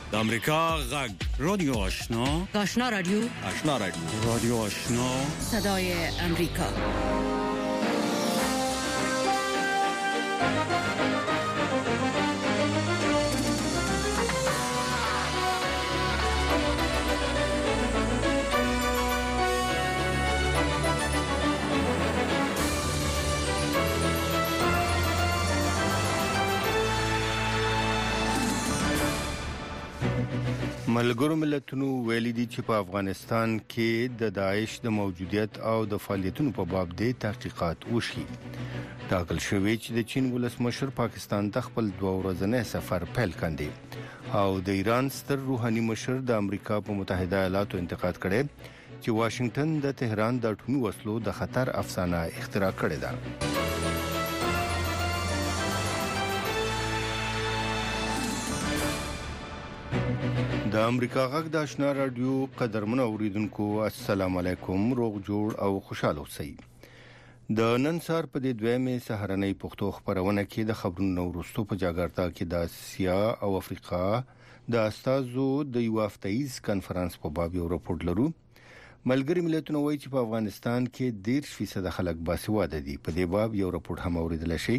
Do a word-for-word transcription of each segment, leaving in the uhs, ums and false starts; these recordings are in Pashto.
د امریکا غږ رادیو آشنا آشنا رادیو آشنا رادیو رادیو آشنا صدای امریکا. ملګرو ملتونو ویلي دي چې په افغانستان کې د داعش د موجودیت او د فعالیتونو په باب د تحقیقات وشي. ټاکل شوی چې د چین ولسمشر پاکستان ته خپل دوه ورځنی سفر پیل کړي او د ایران ستر روحاني مشر د امریکا په متحده ایالاتو انتقاد کړي چې واشنگټن د تهران د اټومي وسلو د خطر افسانه اختراع کړې ده. د امریکا غږ د آشنا رادیو قدرمن اوریدونکو السلام علیکم، روغ جوړ او خوشاله اوسئ. د نن سهار په دې دویمه سهارنۍ پښتو خبرونه کې د خبرونو وروسته په جاګرتا کې د اسیا او افریقا د استازو د یو هفتهیز کانفرنس په باب یو راپور لرو. ملګری ملتونه وایي چې په افغانستان کې ډیر فیصد خلک باسواده دي. په دې باب یو راپور هم اوریدل شي.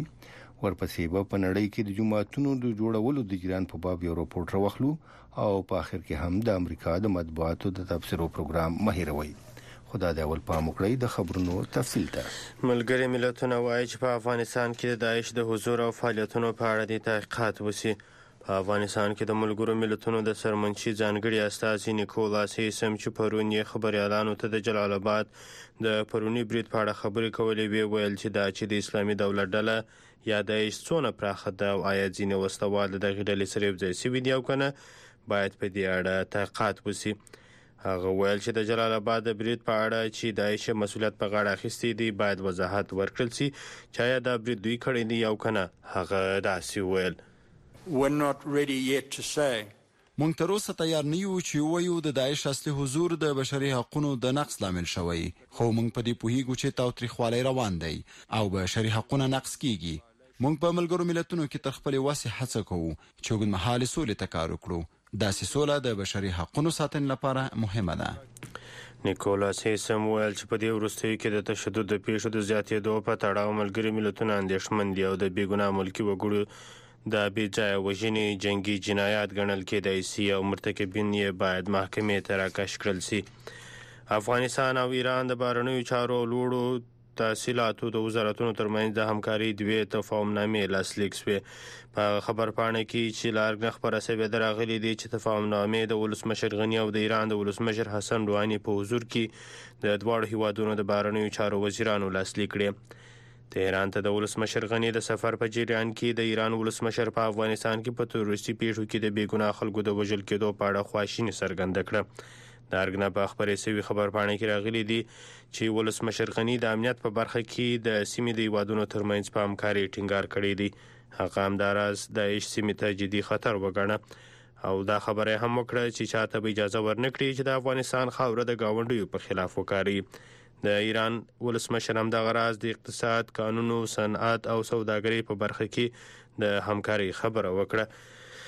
ورپسې به په نړۍ کې د جماعتونو د جوړولو د جریان په باب یو راپور راوخلو او په اخر کې هم د امریکا د مطبوعاتو د تبصرو پروګرام مهیروي. خدا دې اول پام وکړئ د خبرونو تفصیل ته. ملګری ملتونه وایي چې په افغانستان کې د داعش د حضور او فعالیتونو په اړه د تحقیقات وشي. په افغانستان کې د ملګرو ملتونو د سرمنشي ځانګړي استازي نیکولاس هیسم چې پرون یې خبريالانو ته د جلال آباد د پرونی برید په اړه خبرې کولې وی ویل چې دا چې د اسلامي دولت ډله یا داعش څونه پراخه ده او آیا ځینې وسلوال د دغې ډلې سره یوځای شوي دي او که نه، باید په دې اړه تحقیقات وشي. هغه ویل چې د جلال آباد د برید په اړه چې داعش مسؤلیت په غاړه اخیستی دی باید وضاحت ورکړل شي چې آیا دا برید دوی کړی دی او که نه. هغه داسې ویل We're not ready yet to say. مونږ تر اوسه تیار نه یو چې وایو د داعش اصلي حضور د بشري حقوقو د نقض لامل شوی، خو مونږ په دې پوهیږو چې تاوتریخوالی روان دی او بشري حقوقونه نقض کیږي. مونږ په ملګرو ملتونو کې تر خپلې وسې هڅه کوو چې اوږدمهالې سولې ته کار وکړو. داسې سوله د بشري حقوقو ساتنې لپاره مهمه ده. نیکولاس هیسم ویل چې په دې وروستیو کې د تشدد د پیښو د زیاتېدو په تړاو ملګري ملتونه اندېښمن دي او د بېګناه ملکي وګړو د بېځایه وژنې جنګي جنایات ګڼل کېدای شي او مرتکبین یې باید محکمې ته راکش کړل شي. افغانستان او ایران د بهرنیو چارو لوړو تحصیلاتو د وزارتونو ترمنځ د همکاري دوې تفاهمنامې لاسلیک شوې. په خبرپاڼه کې چې لارګ خبره شوې راغلي دي چې تفاهمنامې د ولسمشر غني او د ایران د ولسمشر حسن روحاني په حضور کې د دواړو هیوادونو د بهرنیو چارو وزیرانو لاسلیک کړې. تهران ته د ولسمشر غني د سفر په جریان کې د ایران ولسمشر په افغانستان کې په تروریستي پیښو کې د بېګناه خلکو د وژل کېدو په اړه خواشیني څرګنده کړه. د ارګنا په خبرې شوي خبرپاڼه کې راغلي دي چې ولسمشر غني د امنیت په برخه کې د سیمې د هیوادونو ترمنځ په همکارۍ ټینګار کړی دی. هغه همداراز داعش سیمې ته جدي خطر وګڼه او دا خبره هم وکړه چې چاته به اجازه ورنکړي چې د افغانستان خاوره د ګاونډیو په خلاف وکاري. د ایران ولسمشر هم دغه راز د اقتصاد، قانونو، صنعت او سوداګرۍ په برخه کې د همکارۍ خبره وکړه.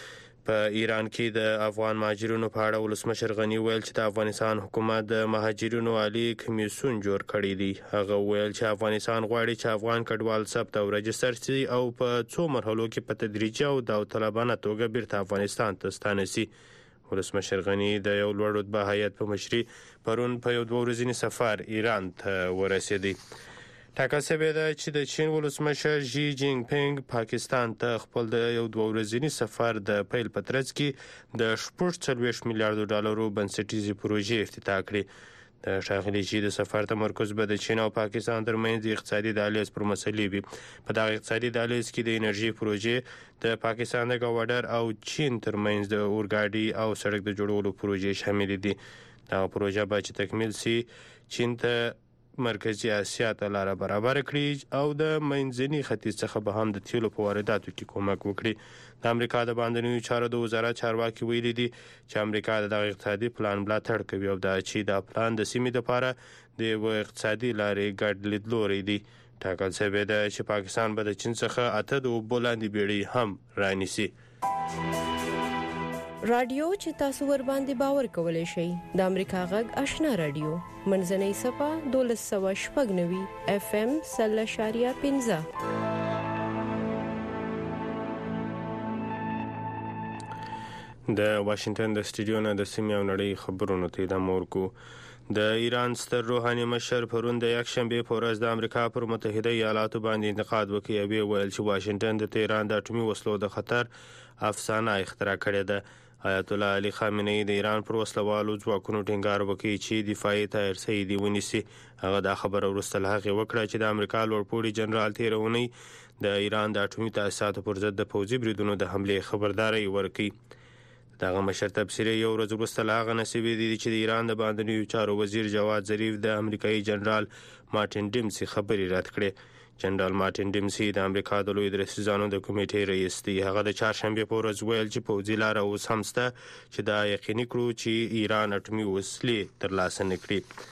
په ایران کې د افغان مهاجرینو په اړه ولسمشر غني ویل چې د افغانستان حکومت د مهاجرینو عالی کمیسیون جوړ کړی دی. هغه ویل چې افغانستان غواړي چې افغان کډوال ثبت او رجستر شي او په څو مرحلو کې په تدریجي او داوطلبانه توګه بیرته افغانستان ته ستانه شي. ولسمشر غني د یو لوړ رتبه هیات په مشري پرون په یو دوه ورځني سفر ایران ته ورسېدی. ټاکل شوې ده چې د چین ولسمشر ژي جینګ پینګ پاکستان ته خپل د یو دوه ورځني سفر د پیل په ترڅ کې د شپږ څلوېښت میلیارډو ډالرو بنسټیزې پروژې افتتاح کړې. د ښاغلي ژي د سفر تمرکز به د چین او پاکستان ترمنځ د اقتصادي دهلیز پر مسلې وي. په دغه اقتصادي دهلیز کې د انرژي پروژې، د پاکستان د ګاوډر او چین ترمنځ د اورګاډي او سړک د جوړولو پروژې شامل دي. دا پروژه به چې تکمیل شي چین ته مرکزی اسیا ته لاره برابر کړي او د منځني ختیځ څخه به هم د تیلو په وارداتو کې کومک وکړي. د امریکا د بهرنیو چارو د وزارت چارواکي ویلي دي چې امریکا د دغه اقتصادي پلان ملاتړ کوي او دا چې دا پلان د سیمې لپاره د یوه اقتصادي لارې ګډ لیدلوری دی. ټاکل شوې ده چې پاکستان به د چین څخه اته د اوبو لاندې بیړۍ هم رانیسي. رادیو چې تاسو ور باندې باور کولای شئ د امریکا غږ آشنا رادیو منځنۍ صفه دولس سوه شپږ نوي اف ام سل اشاریه پنځه. د واشنگټن د سټډیو نه د سیمې او نړۍ خبرونو ته د مورکو. د ایران ستر روحاني مشر پرون د یکشنبه په ورځ د امریکا پر متحده ایالاتو باندې انتقاد وکړ او ویل چې واشنگټن د تهران د اټومي وسلو د خطر افسانه اختراع کړې ده. آیت الله علي خامنه‌ای د ایران پر وسلوالو ځواکونو ټینګار وکړي چې دفاعي تیارسي دی ونیسي. هغه دا خبره وروسته له هغې وکړه چې د امریکا لوړپوړي جنرال تېره اونۍ د ایران د اټومي تاسیساتو پر ضد د پوځي بریدونو د حملې خبرداری ورکړي. دغه مشر تبصرې یو ورځ وروسته له هغه نصیبې دي چې د ایران د باندنیو چارو وزیر جواد ظریف د امریکایي جنرال مارټین ډیمسي خبرې رد کړې. جنرال مارټین ډیمسي د امریکا د لوی درسیزانو د کمیټې رئیس دی. هغه د چهارشنبې په ورځ ویل چې پوځي لاره اوس هم شته چې دا یقیني کړو چې ایران اټومي وسلې ترلاسه نه کړي.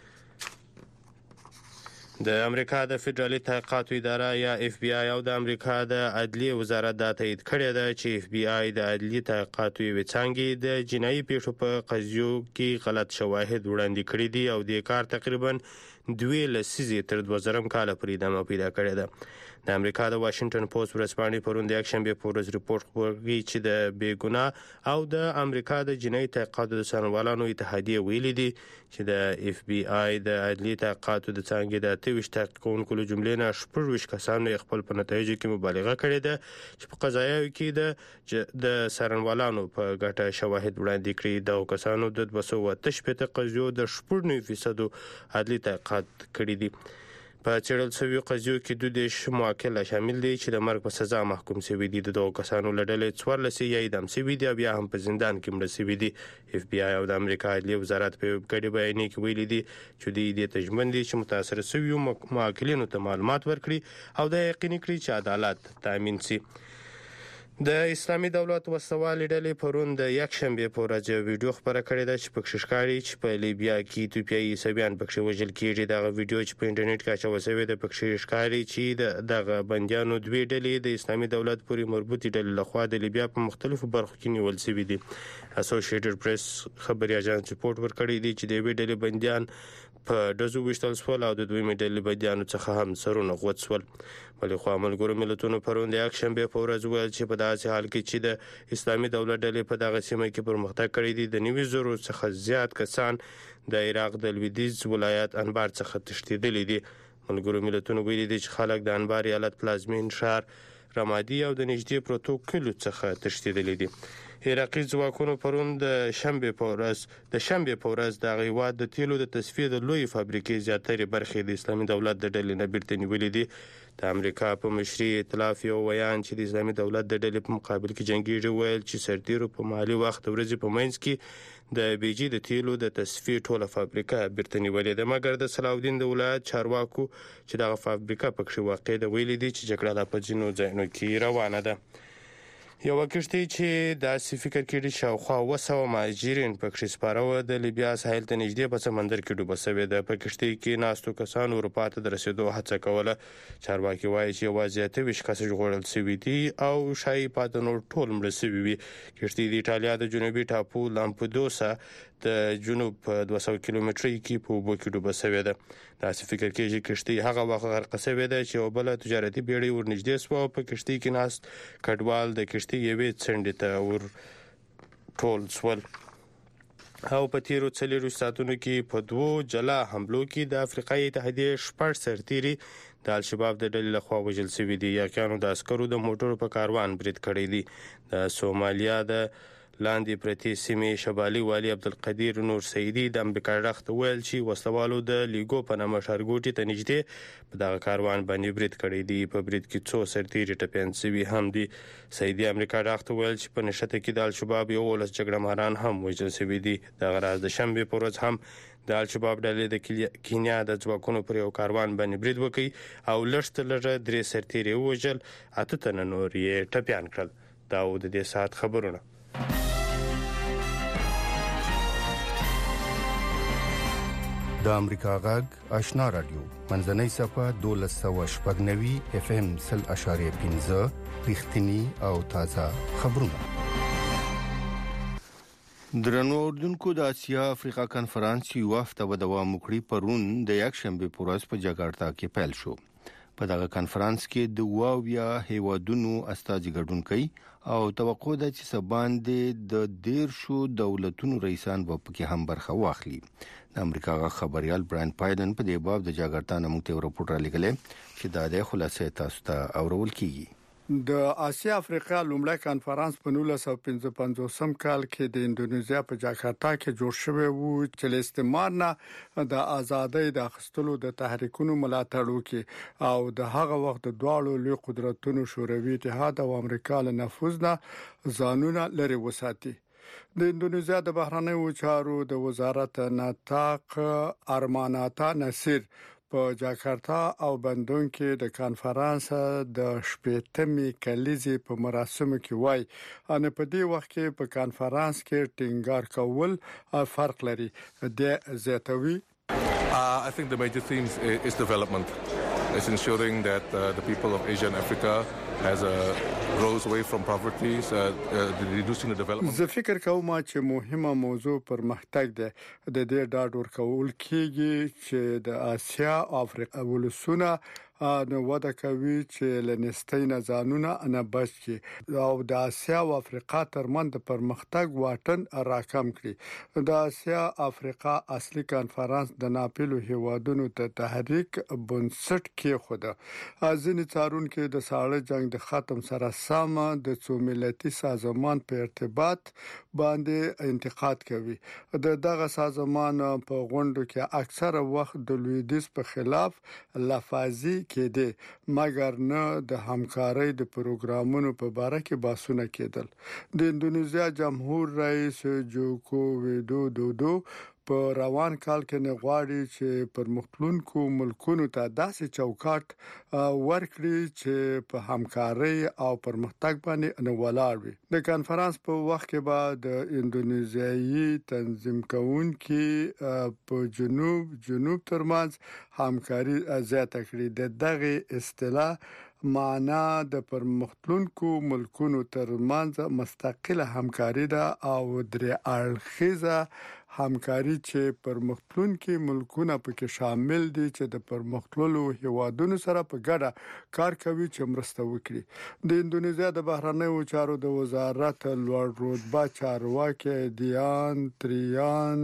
د امریکا د فدرالي تحقیقاتو اداره یا اف بی آی او د امریکا د عدلیې وزارت دا تایید کړی ده چې اف بی آی د عدلیې تحقیقاتو یوې څانګې د جنایي پیښو په قضیو کې غلط شواهد وړاندې کړي دي او د کار تقریبا دوی لسیزې تر دوه زرم کاله پورې ادامه پیدا کړې ده. د امریکا د واشنگټن پوسټ ورځپاڼې پرون د یکشنبې په ورځ ریپورټ خپور کړی چې د بېګناه او د امریکا د جنایي تحقیقاتو د څارنوالانو اتحادیه ویلي دي چې د اف بی آی د عدلیې تحقیقاتو د څانګې د اته ویشت تحقیق کوونکو له جملې نه شپږ ویشت کسانو خپل په نتایجو کې مبالغه کړې ده چې په قضایاوو کې د د څارنوالانو په ګټه شواهد وړاندې کړي. دغو کسانو د دوه سوه اته شپېته قضیو د شپږ نوي فیصدو عدلي تحقیقات کړي دي. په څېړل شویو قضیو کې دوه دېرش موکل شامل دي چې د مرګ په سزا محکوم شوي دي. د دغو کسانو له ډلې څوارلس یې اعدام شوي دي او بیا هم په زندان کې مړه شوي دي. اف بی آی او د امریکا عدلیې وزارت په یو ګډ بیانیه کې ویلي دي چې دوی دې ته ژمن دي چې متاثره شویو موکلینو ته معلومات ورکړي او دا یقیني کړي چې عدالت تامین شي. د اسلامي دولت وسوالې ډلې پرون د یکشنبې په ورځ یو ویډیو خپره کړې ده چې پکې ښکاري چې په لیبیا کې ایتوپیایي عیسویان پکې وژل کېږي. دغه ویډیو چې په انټرنیټ کې اچول شوې ده پکې ښکاري چې د دغه بندیانو دوی ډلې د اسلامي دولت پورې مربوطې ډلې لخوا د لیبیا په مختلفو برخو کې نیول شوي دي. اسوسییټډ پریس خبري اژانس ریپورټ ورکړی دی چې د یوې ډلې بندیان په ډزو ویشتل شول او د دویمې ډلې بندیانو څخه هم سرونه غوڅ شول. بلې خوا ملګرو ملتونو پرون د یکشنبې په ورځ ویل چې په داسې حال کې چې د اسلامي دولت ډلې په دغه سیمه کې پرمختګ کړی دی د نوي زرو څخه زیات کسان د عراق د لویدیځ ولایت انبار څخه تښتېدلي دي. ملګرو ملتونو ویلي دي چې خلک د انبار ایالت پلازمین ښار رمادي او د نږدې پروتو کلیو څخه تښتېدلي دي. عراقي ځواکونو پرون د شنبې په ورځ د شنبې په ورځ د هغې د تیلو د تصفیې د لویې فابریکې زیاترې برخې د اسلامي دولت د ډلې نه بیرته نیولې دي. د امریکا په مشري ائتلاف یو ویان چې د اسلامي دولت د ډلې په مقابل کې جنګیږي ویل چې سرتیرو په مالي وخت ورځې په منځ کې د بیجي د تیلو د تصفیې ټوله فابریکه بیرته نیولې ده. مګر د صلاح د ولایت چارواکو چې دغه فابریکه پکې واقع ده ویلي دي چې جګړه لا په ځینو ځایونو کې روانه ده. یوه کښتۍ چې داسې فکر کړي شاوخوا اوه سوه مهاجرین پکې سپاره وه د لیبیا ساحل ته نږدې په سمندر کې ډوبه شوې ده. په کښتۍ کې ناستو کسانو اروپا ته د رسېدو هڅه کوله. چارواکي وایي چې یوازې اته ویشت کسه ژغورل شوي دي او ښایي پاتې نور ټول مړه شوي وي. کښتۍ د ایټالیا د جنوبي ټاپو لامپدوسا د جنوب په دوه سوه کیلومترۍ کې په اوبو کې ډوبه شوې ده. داسې فکر کېږي کښتۍ هغه وخت غرقه شوې ده چې یوه بله تجارتي بیړۍ ورنږدې شوه او په کښتۍ کې ناست کډوال د کښتۍ یوې څنډې ته ور ټول شول. او په تیرو څلوېښتو ساعتونو کې په دوو جلا حملو کې د افریقایي اتحادیې شپږ سرتیري د الشباب د ډلې لخوا وژل شوي دي. یاقیانو د عسکرو د موټرو په کاروان برید کړی دی. د سومالیا د لاندې پرتې سیمې شمالي والي عبدالقدیر نور سیدي د امریکا غږ ته ویل چې وسلوالو د لیګو په نامه ښارګوټي ته نږدې په دغه کاروان باندې برید کړی دی. په برید کې څو سرتیري ټپیان شوي هم دي. سیدي امریکا غږ ته ویل چې په نښته کې د الشباب یولس جګړه ماران هم وژل شوي دي. دغه راز د شنبې په ورځ هم د الشباب ډلې د کینیا د ځواکونو پر یو کاروان باندې برید وکړ او لږ تر لږه درې سرتیري ووژل، اته تنه نور یې ټپیان کړل. دا و د دې ساعت خبرونه. د امریکا غږ آشنا رادیو منځنۍ صفه دولس سوه شپږ نوي اف ام سل اشاریه پنځه رښتینی او تازه خبرونه. درنو اردوونکو د اسیا افریقا کانفرنس یو هفته به دوام وکړي پرون د یک شنبه په ورځ په جاکارتا کې پیل شو. په دغه کانفرنس کې د واویا هیوادونو استازي ګډون کوي او توقع ده چې سباندې د ډیر شو دولتونو رئیسان په کې هم برخه واخلي. د امریکا خبريال براین پایدن په دې باب د جاکارتا نمو ته راپور را لګلې چې دا د خلاصې تاسو ته اورول کیږي. د اسیا افریقا لومړی کانفرنس په نولس سوه پنځه پنځوس کال کې د انډونیزیا په جاکارتا کې جوړ شوی وو چې له استعمار نه د ازادۍ د اخیستلو د تحریکونو ملاتړ وکړي او د هغه وخت د دواړو لوی قدرتونو شوروي اتحاد او امریکا له نفوذ نه ځانونه لري وساتي. د انډونیزیا د بهرنیو چارو د وزارت ناتاق ارماناتا نصیر په جاکارتا او بندون کې د کانفرنس د شپږمې کلیزې په مراسمو کې وای ان په دې وخت کې په کانفرنس کې ټینګار کول فرق لري. د زیاتوي Uh, I think the major themes is development. It's ensuring that uh, the people of Asia and Africa has a grows away from poverty, uh, uh, reducing the development. زه فکر کوم چې مهمه موضوع پرمختګ ده. د دې ډاډ ورکول کېږي چې د اسیا او افریقا ولسونه نو ودا کوي چې لنستۍ نه ځانونه نه بچ کی او د اسیا او افریقا ترمن د پرمختګ واټن راکم کړي. د اسیا افریقا اصلي کانفرنس د ناپیلو هیوادونو ته تحریک بنسټ کې خوده. ځینې څارونکو د ساړه جنگ د ختم سره سم د څو ملتي سازمان په ارتباط باندې انتقاد کوي. د دغه سازمان په غونډو کې اکثره وخت د لویدیز په خلاف لفظي کېده مګر نه د همکارۍ د پروګرامونو په اړه کې بحثونه کېدل. د انډونیزیا جمهور رئیس جوکو ویدودو په روان کال کې نه غواړي چې پرمختلونکو ملکونو ته داسې چوکاټ ورکړي چې په همکارۍ او پرمختګ باندې نه ولاړ وي. د کانفرنس په وخت کې به د انډونیزیایي تنظیم کوونکو په جنوب جنوب ترمنځ همکاري زیاته کړي. د دغه اصطلاح معنا د پرمختلونکو ملکونو ترمنځ مستقله همکاري ده او درې اړخیزه همکاري چې پرمختلونکو ملکونه پکې شامل دي چې د پرمختللو هیوادونو سره په ګډه کار کوي چې مرسته وکړي. د انډونیزیا د بهرنیو چارو د وزارت لوړ رتبه چارواکي دیان تریان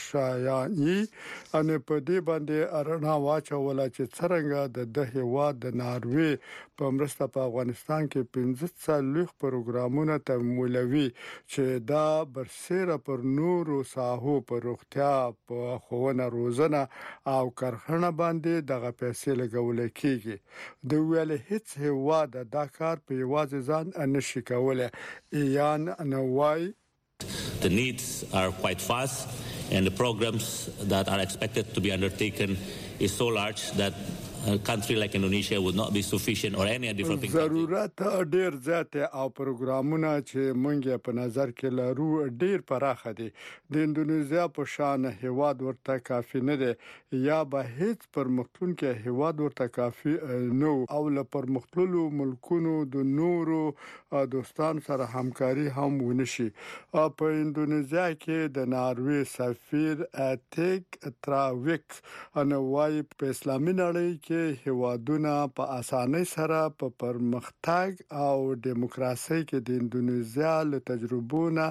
اشایاني ان په دې باندې ارنا واچول چې څنګه د د هیواد د ناروی په مرسته په افغانستان کې پنځه څلوېښت پروګرامونه تمویلوي چې دا برسېره پر نورو ساحو په روغتیا په ښوونه روزنه او کرهڼه باندې دغه پیسې لګول کېږي. د ویل هیڅ هیواد دا کار په یوازې ځان نشي کولای. ایان نوای The needs are quite vast and the programs that are expected to be undertaken is so large that a country like Indonesia would not be sufficient or any developing country. ضرورت ډیر زیات او پروګرامونه چې مونږه په نظر کې لرو ډیر پراخه دي. د انډونیزیا په شان هیواد ورته کافي نه دي یا به هیڅ پرمختلونکو هیواد ورته کافي نو او له پرمختللو ملکونو د نورو دوستان سره همکاري هم ونشي. په انډونیزیا کې د ناروی سفیر اتیک تراویک انوای په اسلامي نړۍ کې هیوادونه په اسانۍ سره په پرمختګ او دیموکراسي کې د انډونیزیا له تجربونه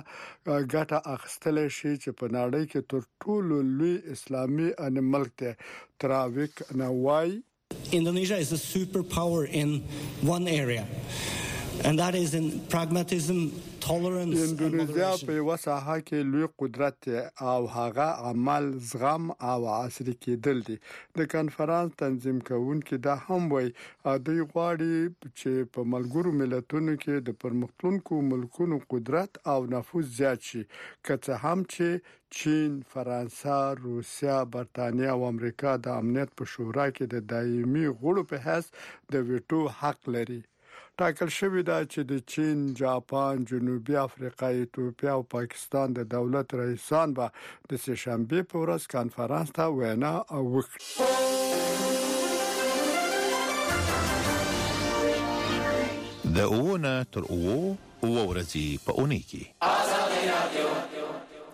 ګټه اخیستل شي چې په نړۍ کې تر ټولو لوی اسلامي ان ملک دی. تراویک نوای Indonesia is a superpower in one area and that is in pragmatism, tolerance and انډونیزیا moderation. په یو ساحه کې لوی قدرت او هغه عمل زغم او عصري کېدل دي. د کانفرنس تنظیم کوونکو دا هم وایي دوی غواړي چې په ملګرو ملتونو کې د پرمختلونکو ملکونو قدرت او نفوذ زیات شي. که څه هم چې چین، فرانسه، روسیا، برتانیا او امریکا د امنیت په شورا کې د دایمي غړو په حیث د ویټو حق لري. ټاکل شوی دا چې د چین، جاپان، جنوبي افریقا، ایتوپیا او پاکستان د دولت رئیسان به د سه شنبه په ورځ کانفرنس ته وینا وکړي. د اوونه تر اوو او ورځې په اونۍ کې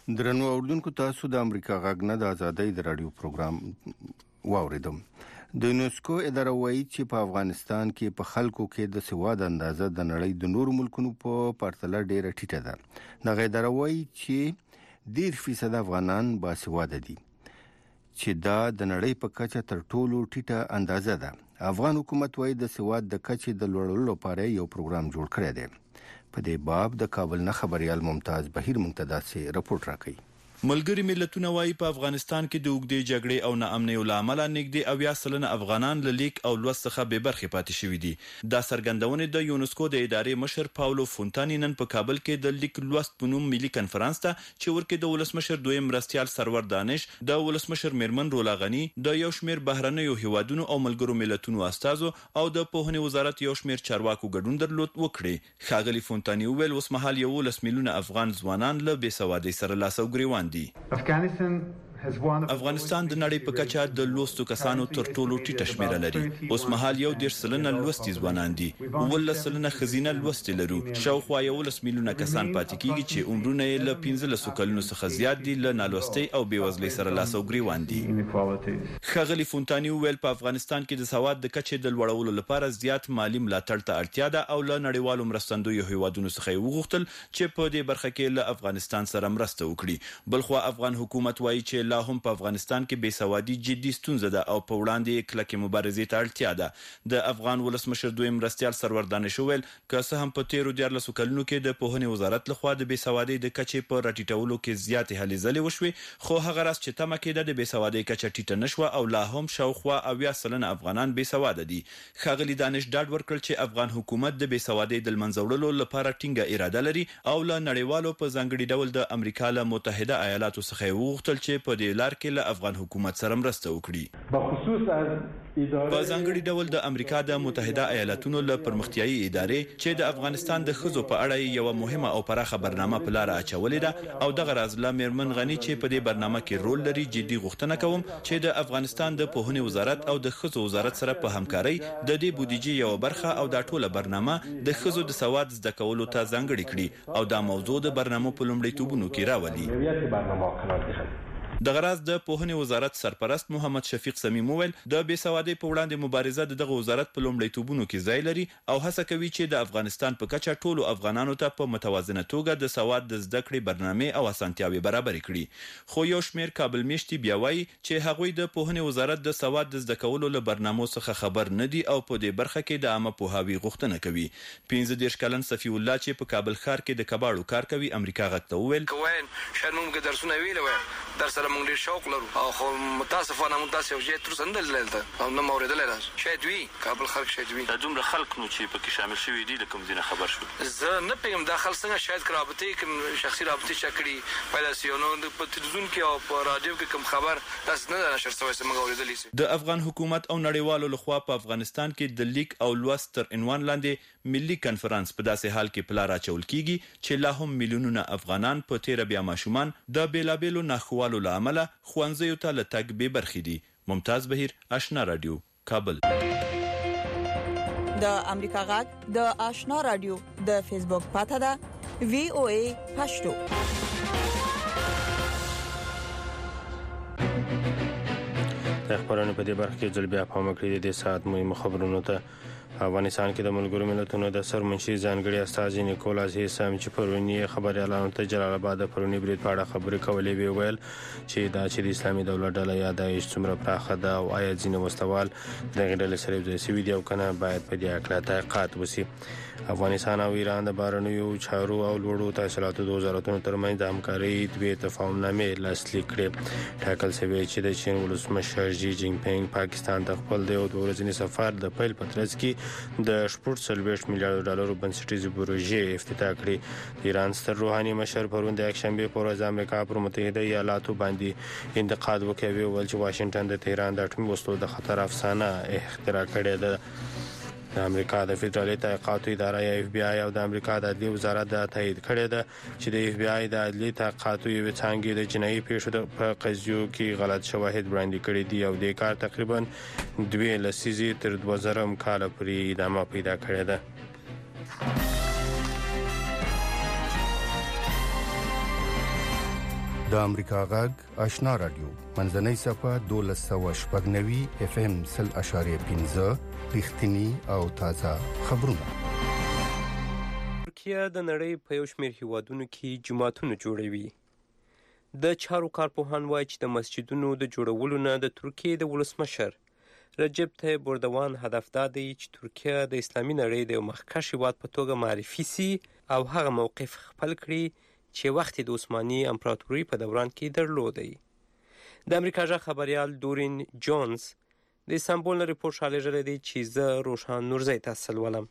درنو اوردونکو تاسو د امریکا غږ نه د ازادۍ د رادیو پروګرام واوریدم. د یونسکو اداره وایي چې په افغانستان کې په خلکو کې د سواد اندازه د نړۍ د نورو ملکونو په پرتله ډیره ټیټه ده. د اداره وایي چې ډیر فیصد افغانان باسواده دي چې دا د نړۍ په کچه تر ټولو ټیټه اندازه ده. افغان حکومت وایي د سواد د کچې د لوړولو لپاره یو پروګرام جوړ کړی دی. په دې باب د کابل نه خبريال ممتاز بهیر منتدا سي رپورت راکړي. ملګری ملتونه وايي په افغانستان کې د اوږدې جګړې او ناامنۍ له امله نږدې اویا سلنه افغانان له لیک او لوست څخه بې برخې پاتې شوي دي. دا څرګندونې د یونسکو د ادارې مشر پاولو فونتانی نن په کابل کې د لیک لوست په نوم ملي کنفرانس ته چې ورکې د ولسمشر دویم مرستیال سرور دانش، د ولسمشر میرمن رولا غنی، د یو شمېر بهرنیو هیوادونو او ملګرو ملتونو استازو او د پوهنې وزارت یو شمېر چارواکو ګډون درلود وکړي. ښاغلي فونتانی وویل اوس مهال یولس میلیونه افغان ځوانان له بېسوادۍ سره لاس او ګریوان دي. افغانستان د نړۍ په کچه د لوستو کسانو تر ټولو ټیټه شمیره لري. اوس مهال یو ډیر سلنه لوستي ځوانان دي، ولس سلنه خزینه لوستي لرو. شاوخوا یولس میلیونه کسان پاتې کیږي چې عمرونه یې له پنځلس کلونو څخه زیات دي له نالوستي او بېوزلۍ سره لاس او ګریوان دي. ښاغلي فونتانی وویل په افغانستان کې د سواد د کچې د لوړولو لپاره زیات مالی ملاتړ ته اړتیا ده او له نړیوالو مرستندویو هیوادونو څخه یې وغوښتل چې په دې برخه کې له افغانستان سره مرسته وکړي. بلخوا افغان حکومت وایي چې لا هم په افغانستان کې بېسوادي جدي ستونزه ده او په وړاندې کلکې مبارزې ته اړتیا ده. د افغان ولسمشر دویم مرستیال سرور دانش وویل که څه هم په تیرو دیارلسو کلونو کې د پوهنې وزارت لخوا د بېسوادۍ د کچې په راټیټولو کې زیاتې هلې ځلې وشوې، خو هغه راز چې تمه کېده د بېسوادۍ کچه ټیټه نشوه او لا هم شاوخوا اویا سلنه افغانان بېسواده دي. ښاغلي دانش ډاډ ورکړ چې افغان حکومت د بېسوادۍ د له منځه وړلو لپاره ټینګه اراده لري او له نړیوالو په ځانګړي ډول د امریکا له متحده ایالاتو څخه یې وغوښتل چې په دې لار کې له افغان حکومت سره مرسته وکړي. بخصوص از په ځانګړي ډول د امریکا د متحده ایالاتونو له پرمختیایي ادارې چې د افغانستان د ښځو په اړه یو مهمه او پراخه برنامه په لار اچولې ده او دغه راز له میرمن غنی چې په دې برنامه کې رول لري جدي غوښتنه کوم چې د افغانستان د پوهنې وزارت او د ښځو وزارت سره په همکارۍ د دې بودیجې یو برخه او دا ټوله برنامه د ښځو د سواد زده کولو ته ځانګړې کړي او دا موضوع د برنامو په لومړیتوبونو کې راولي. د غراز د پوهنې وزارت سرپرست محمد شفیق سمیم وویل د بېسوادۍ په وړاندې مبارزه د دغه وزارت په لومړیتوبونو کې ځای لري او هڅه کوي چې د افغانستان په کچه ټولو افغانانو ته په متوازنه توګه د سواد د زده کړې برنامې او اسانتیاوې برابرې کړي. خو یو شمېر کابل میشتي بیا وایي چې هغوی د پوهنې وزارت د سواد د زده کولو له برنامو څخه خبر نه دي او په دې برخه کې د عامه پوهاوي غوښتنه کوي. پنځه دېرش کلن صفي الله چې په کابل ښار کې د کباړو کار کوي امریکا غږ ته وویل شاید موږ درسونه ویل وای در سره موږ ډېر شوق لرو او خو متاسفانه موږ داسې یو ځای تر اوسه نه دی لیدلی او نه مو اورېدلی راځو. شاید وي کابل خلک شاید وي. دا دومره خلک نو چې پکې شامل شوي دي له کوم ځای نه خبر شو؟ زه نه پوهېږم دا خلک څنګه شاید که رابطې کوم شخصي رابطې چا کړي پیدا سي نو په تلویزیون کې او په راډیو کې کوم خبر داسې نه ده نشر شوی چې موږ اورېدلی سي. د افغان حکومت او نړیوالو لخوا په افغانستان کې د لیک او لوست تر عنوان لاندې ملي کنفرانس په داسې حال کې په لار اچول کیږي چې لا هم میلیونونه افغانان په تیره بیا ماشومان د بېلابېلو ناخوالو له امله ښوونځیو ته له تګ بې برخې دي. ممتاز بهیر، آشنا رادیو، کابل. د امریکا غږ د آشنا رادیو د فیسبوک پاڼه ده وی او ای پښتو. خبرونه په دې برخه کې ځل بیا پام کړی د ساعت مهمه خبرونو ته. افغانستان کې د ملګرو ملتونو د سرمنشي ځانګړي استازي نیکولاس هیسام چې پرونی خبريالانو ته جلال آباد د پرونی برید په اړه خبرې کولې وی ویل چې دا چې د اسلامي دولت ډله یا داعش څومره پراخه ده او آیا ځینې مستوال د غډل سره د سوي دی او کنه باید په دې اړه تحقیقات وشي. افغانستان او ایران د بهرنیو چارو او لوړو تحصیلاتو د وزارتونو ترمنځ د همکارۍ دوه تفاهمنامې لاسلیک کړې. ټاکل شوی چې د چین ولسمشر جی جین پینګ پاکستان ته خپل د یو ورځني سفر د پیل په ترڅ کې د شپږ سلويشت میلیارډ ډالرو بنسټیزې پروژې افتتاح کړې. ایران ستر روحاني مشر پرون د یکشنبه په ورځ امریکا پر متحده ایالاتو باندې انتقاد وکوي ول چې واشنگټن د تهران د اټومي وسلو د خطر افسانه اختراع کړې ده. د امریکا د فدرالي تحقیقاتو اداره یا اف بی آی او د امریکا د عدلي وزارت د تایید کړی ده چې د اف بی آی د عدلي تحقیقاتو یو څانګې د جنایي پیښو په قضیو کې غلط شواهد وړاندې کړي دي او د کار تقریبا دوه لسیزې تر دوه زره کال پورې ادامه پیدا کړې ده. د امریکا غږ آشنا رادیو منځنۍ صفه دولس سوه شپږ نوي اف ام سل اشاریه پنځه رښتینی او تازه خبرونه. ترکیه د نړۍ په یو شمېر هیوادونو کې جوماتونه جوړوي. د چارو کارپوهان وایي چې د مسجدونو د جوړولو نه د ترکیې د ولسمشر رجب طیب اردوغان هدف دا دی چې ترکیه د اسلامي نړۍ د یو مخکښ هیواد په توګه معرفي سي او هغه موقف خپل کړي چې وخت د عثماني امپراتورۍ په دوران کې درلودی. د امریکا ژغ خبریال دورین جونز د استانبول نه ریپورټ رالیږلی دی چې زه روشان نورزی تاسو لولم.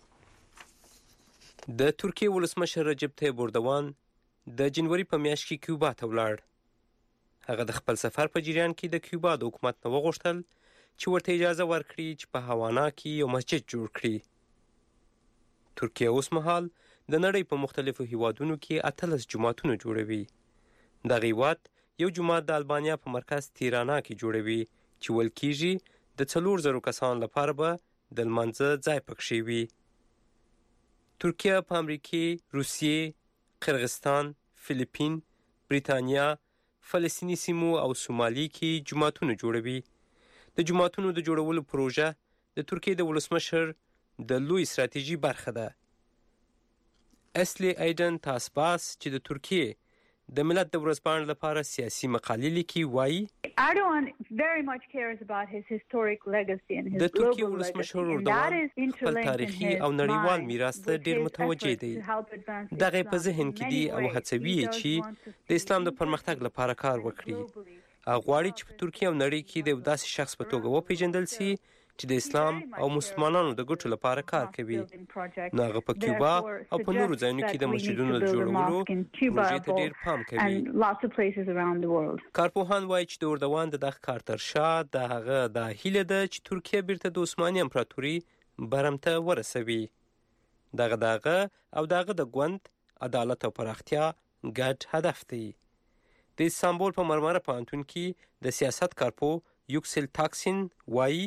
د ترکیې ولسمشر رجب طیب اردوغان د جنوري په میاشت کې کیوبا ته ولاړ. هغه د خپل سفر په جریان کې د کیوبا د حکومت نه وغوښتل چې ورته اجازه ورکړي چې په هاوانا کې یو مسجد جوړ کړي. ترکیه اوس مهال د نړۍ په مختلفو هیوادونو کې اتلس جوماتونه جوړوي. دغه هیواد یو جومات د البانیا په مرکز تیرانا کې جوړوي چې ویل کېږي د څلور زرو کسانو لپاره به د لمانځه ځای پکښې وي. ترکیه په امریکې، روسیې، قرغستان، فلیپین، بریتانیا، فلسطیني سیمو او سومالي کې جوماتونه جوړوي. د جوماتونو د جوړولو پروژه د ترکیې د ولسمشر د لوی استراتیژي برخه ده. اسلی ایدن تاسباس چې د ترکیې د ملت د ورځپاڼې لپاره سیاسي مقالې لیکي وایي Erdogan very much cares about his historic legacy and his د ترکیې ولسمشر اردوغان خپل تاریخي او نړیوال میراث ته ډېر متوجه دی. دغه په ذهن کې دی او هڅوي چې د اسلام د پرمختګ لپاره کار وکړي. هغه غواړي چې په ترکیه او نړۍ کې د یو داسې شخص په توګه وپېژندل سي چې د اسلام او مسلمانانو د ګټو لپاره کار کوي. نو هغه په کیوبا او په نورو ځایونو کې د مسجدونو د جوړولو پروژې ته ډېر پام کوي. کارپوهان وایي چې د اردوغان د دغه کار تر شا د هغه دا هیله ده چې ترکیه بیرته د عثماني امپراتورۍ برم ته ورسوي. دغه دغه او دغه د ګوند عدالت او پراختیا ګډ هدف دی. د استانبول په مرمره پوهنتون کې د سیاست کارپو یوکسل تاکسین وایي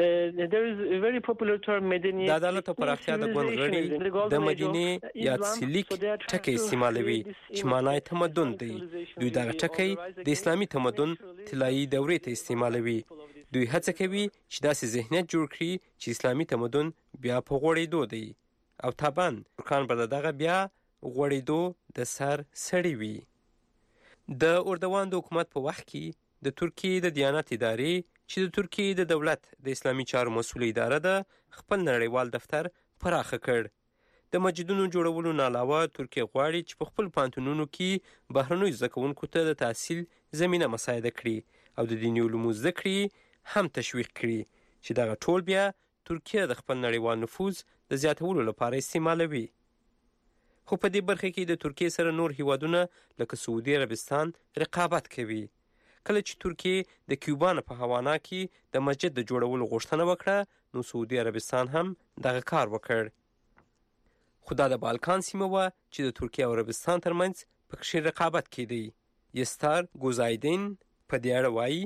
د عدالت او پراختیا د ګوند غړي د مدینې یا سلیک ټکی استعمالوي چې معنی تمدن دی. دوی دغه ټکی د اسلامي تمدن طلایي دورې ته استعمالوي. دوی هڅه کوي چې داسې ذهنیت جوړ کړي چې اسلامي تمدن بیا په غوړېدو دی او طبعا ترکان به دغه بیا غوړېدو د سر سړی وي. د اردوغان د حکومت په وخت کې د ترکیې د دیانت ادارې چې د ترکیې د دولت د اسلامي چارو مسؤل اداره ده خپل نړیوال دفتر پراخه کړ. د مسجدونو جوړولو نه علاوه ترکیه غواړي چې په خپل پوهنتونونو کې بهرنیو زده کوونکو ته د تحصیل زمینه مساعده کړي او د دیني علومو زده کړې هم تشویق کړي چې دغه ټول بیا ترکیه د خپل نړیوال نفوذ د زیاتولو لپاره استعمالوي. خو په دې برخه کې د ترکیې سره نور هیوادونه لکه سعودي عربستان رقابت کوي. کله چې ترکیې د کیوبا نه په هاوانا کې د مسجد د جوړولو غوښتنه وکړه نو سعودي عربستان هم دغه کار وکړ. خو دا د بالکان سیمه وه چې د ترکیې او عربستان ترمنځ پکښې رقابت کېدی. یستار ګوزایدین په دې اړه وایي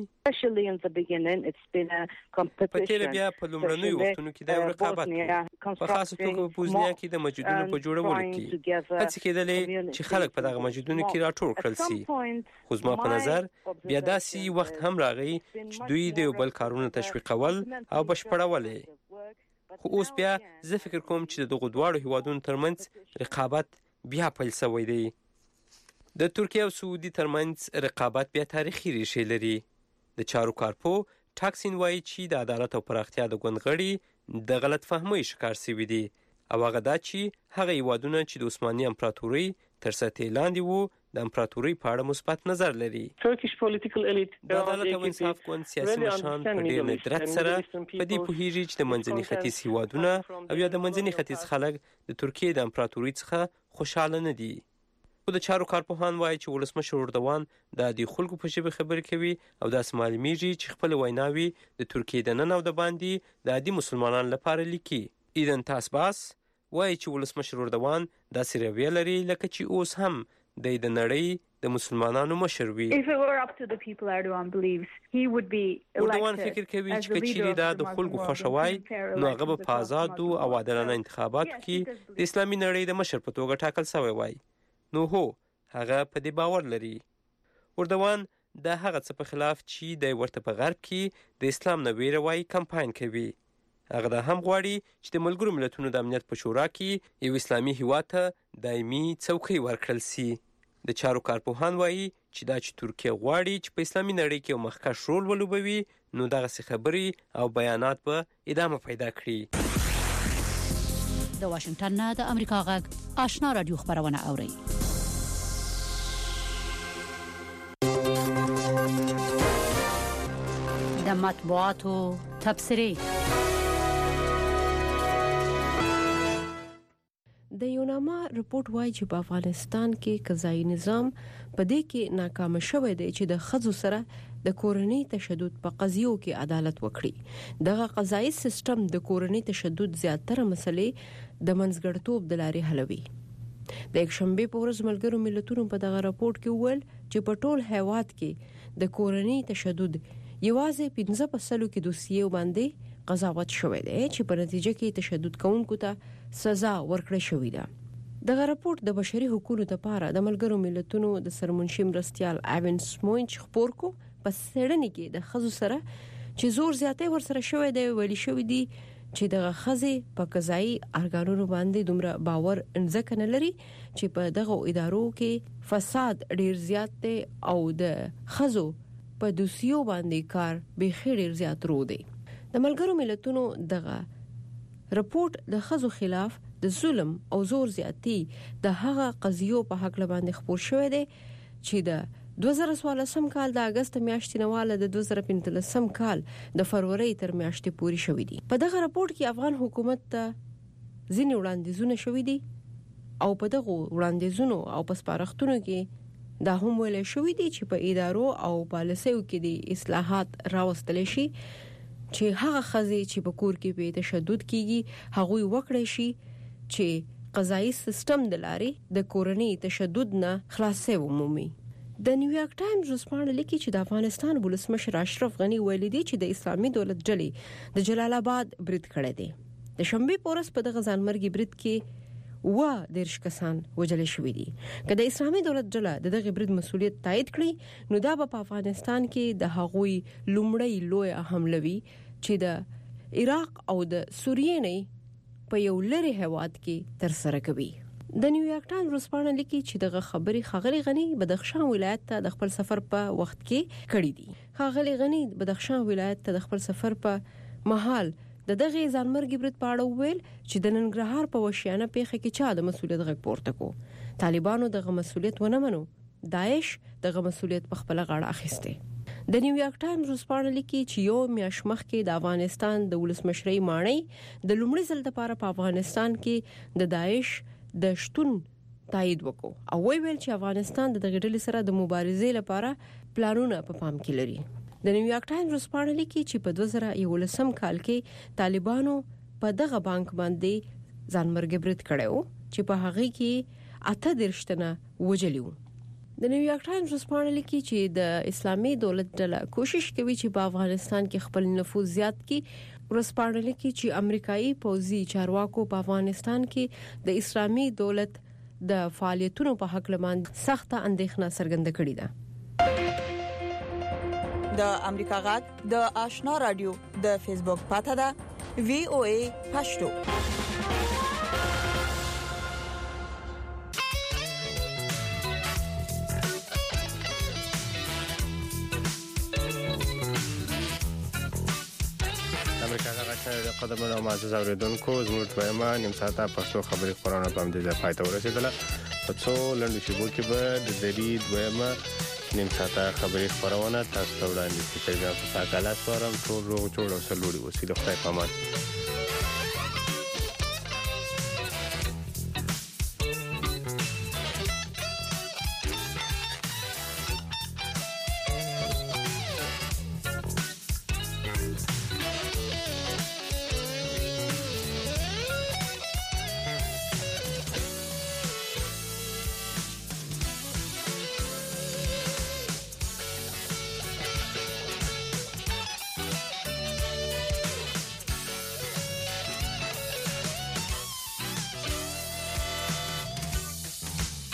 په تېره بیا په لومړنیو وختونو کې دا یو رقابت و. په خاصه توګه په بوزنیا کې د مسجدونو په جوړولو کې هڅې کېدلې چې خلک په دغه مسجدونو کې راټول کړل سي. خو زما په نظر بیا داسې وخت هم راغی چې دوی د یو بل کارونه تشویقول او بشپړول. خو اوس بیا زه فکر کوم چې د دغو دواړو هیوادونو ترمنځ رقابت بیا پیل شوی دی. د ترکیه او سعودي ترمنځ رقابت بیا تاریخي ریښې لري. د چارو کارپو ټاکسین وایي چې د عدالت او پراختیا د ګوند غړي د غلط فهمۍ شکار شوي دي او هغه دا چې هغه هیوادونه چې د عثماني امپراتورۍ تر سطحې لاندې وو د امپراتورۍ په اړه مثبت نظر لري. د عدالت او انصاف ګوند سیاسي مشران په ډېر ندرت سره په دې پوهېږي چې د منځني ختیځ هیوادونه او یا د منځني ختیځ خلک د ترکیې د امپراتورۍ څخه خوشحاله نه دي. خو د چارو کارپوهان وایي چې ولسمشر اردوغان د عادي خلکو په ژبه خبرې کوي او داسې معلومیږي چې خپل ویناوي د ترکیې د نن او د باندې د عادي مسلمانانو لپاره لیکي. ایدن تاسباس وایي چې ولسمشر اردوغان داسې رویه لري لکه چې اوس هم د د نړۍ د مسلمانانو مشر وي. اردوغان فکر کوي چې که چیرې دا د خلکو خوښه وای نو هغه به په ازادو او عادلانه انتخاباتو کې د اسلامي نړۍ د مشر په توګه ټاکل شوی وای. نو هو هغه په دې باور لري. اردوان د هغه څه په خلاف چې د ورته په غرب کې د اسلام نه ویره وایي کمپاین کوي. هغه دا هم غواړي چې د ملګرو ملتونو د امنیت په شورا کې یو اسلامي هیواد ته دایمي څوکۍ ورکړل سي. د چارو کارپوهان وایي چې دا چې ترکیه غواړي چې په اسلامي نړۍ کې یو مخکښ رول ولوبوي، نو دغسې خبرې او بیانات به ادامه پیدا کړي. د واشنگټن نه د امریکا غږ آشنا رادیو خبرونه اوري. د مطبوعاتو تبصرې. د یوناما رپورت وایي چې په افغانستان کې قضایي نظام په دې کې ناکام شوی دی چې د ښځو سره د کورنۍ تشدد په قضیو کې عدالت وکړي. دغه قضایي سیستم د کورنۍ تشدد زیاتره مسلې د منځګړیتوب د لارې حلوي. د یکشنبه په ورځ ملګرو ملتونو په دغه رپورت کې وویل چې په ټول هیواد کې د کورنۍ تشدد یوازې پنځه په سلو کې دوسیې باندې قضاوت شوی دی چې په نتیجه کې تشدد کوونکو ته سزا ورکړل شوې ده. دغه رپورت د بشري حقوقو لپاره د ملګرو ملتونو د سرمنشي مرستیال ایون سموینچ خبر کو په سړنی کې د خزو سره چې زور زیاتې ورسره شوی دی ویلي شوی دی چې دغه خزې په قضایي ارګانونو باندې دومره باور انځکه نه لري چې په دغه ادارو کې فساد ډیر زیات دی او د خزو په دوسیو باندې کار به خیر زیات رو دی. د ملګرو ملتونو دغه رپورت د خزو خلاف د ظلم او زور زیاتی د هغه قضیو په حق باندې خبر شوی دی چې د دوه زره څوارلسم کال د اگست میاشتې نواله د دوه زره پنځلسم کال د فروری تر میاشتې پورې شوی دی. په دغه رپورت کې افغان حکومت ته ځینې وړاندیزونه شوی دي او په دغه وړاندیزونو او په سپارښتنو کې دا هم ویل شوی دی چې په ادارو او پالیسیو کې د اصلاحات راوستل شي چې هغه خزې چې په کور کې په تشدد کیږي هغه وکړي شي چې قضایي سیستم د لارې د کورنۍ تشدد نه خلاصې ومومي. د نیویارک ټایمز رسپانډ لیکي چې د افغانستان ولسمشر اشرف غنی ویلي دی چې د اسلامي دولت ډلې د جلال آباد برید کړی دی. د شنبه پورس په دغه ځانمرګي برید کې و دیرش کسان وجل شوی دي. که د اسلامي دولت ډله د دغه برید مسولیت تایید کړي نو دا په افغانستان کې د هغوی لومړی لوی حمله وي چې د عراق او د سوریې نه په یو لری هواد کې تر سره کوي. د نیویارک ټایمز رسپانډ لیکي چې دغه خبري خغلی غنی بدخشان ولایت ته د خپل سفر په وخت کې کړی دي. خغلی غنی بدخشان ولایت ته د خپل سفر په مهال د دغه ځانمرګي برید په اړه ویل چې د ننګرهار په وشیانه پیښه کې چا د مسولیت غږ پورته کو. طالبانو دغه مسولیت ونه منو. داعش دغه مسولیت په خپل غاړه اخیسته. د نیویارک ټایمز رسپانډ لیکي چې یو میاشت مخکې د افغانستان د ولسمشرۍ ماڼۍ د لومړي ځل لپاره په افغانستان کې د داعش د شتون تایید وکړو او ویل چې افغانستان د دغه ډلې سره د مبارزې لپاره پلانونه په پام کې لري. د نیویارک ټایمز رسپانډ لیکي چې په دوه زره یولسم کال کې طالبانو په دغه بانک باندې ځانمرګي برید کړو چې په هغه کې اته درشتنه وجلی وو. د نیویارک ټایمز رسپانډ لیکي چې د اسلامي دولت ډله کوشش کوي چې په افغانستان کې خپل نفوذ زیات کړي. رسپانډ لیکي چې امریکایي پوځي چارواکو په افغانستان کې د اسلامي دولت د فعالیتونو په حق باندې سخته اندېښنه څرګنده کړې ده. د امریکا غږ د آشنا رادیو د فیسبوک پاڼه ده وی او ای پښتو. امریکا غږ قدمونه معزز اوریدونکو زموږ دویمه نیم ساعته پښتو خبري خبرونه په همدې ځای پای ته ورسېدله. په څو لنډو شیبو کې به د دری دویمه نیم ساعته خبري خبرونه تاسو ته وړاندې کیږي. په ساکاله سوارم ټول روغ جوړ او سلوړي وسیله خدای پامان.